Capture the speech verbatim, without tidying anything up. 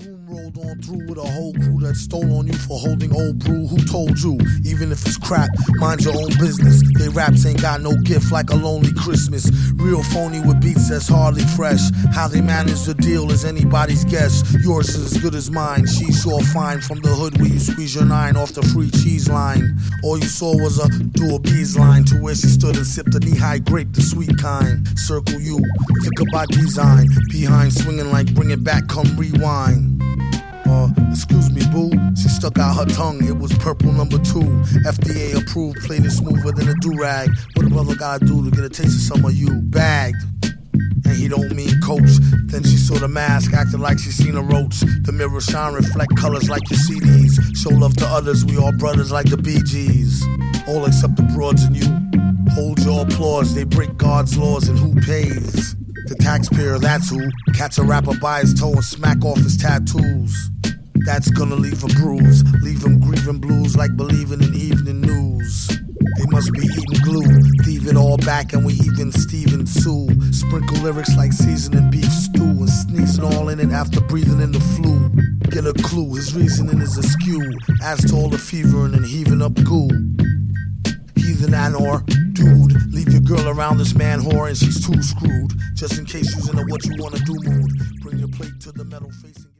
Moon rolled on through with a whole crew that stole on you for holding old brew. Who told you? Even if it's crap, mind your own business. They raps ain't got no gift like a lonely Christmas. Real phony with beats that's hardly fresh. How they manage the deal is anybody's guess. Yours is as good as mine. She's sure fine from the hood where you squeeze your nine off the free cheese line. All you saw was a do a bees line to where she stood and sipped a knee-high grape, the sweet kind. Circle you, think about design. Behind swinging like bring it back, come rewind. Uh, excuse me, boo. She stuck out her tongue, it was purple number two. F D A approved, played it smoother than a do-rag. What a brother gotta do to get a taste of some of you? Bagged. And he don't mean coach. Then she saw the mask, acted like she seen a roach. The mirror shine, reflect colors like your C Ds. Show love to others, we all brothers like the Bee Gees. All except the broads and you. Hold your applause, they break God's laws and who pays? The taxpayer, that's who. Catch a rapper by his toe and smack off his tattoos. That's gonna leave a bruise, leave him grieving blues like believing in evening news. They must be eating glue, thieve it all back and we even Steven Sue. Sprinkle lyrics like seasoning beef stew and sneezing all in it after breathing in the flu. Get a clue, his reasoning is askew, as to all the fevering and heaving up goo. Heathen Anor, dude, leave your girl around this man whore and she's too screwed. Just in case you's in a what you wanna do mood, bring your plate to the metal facing.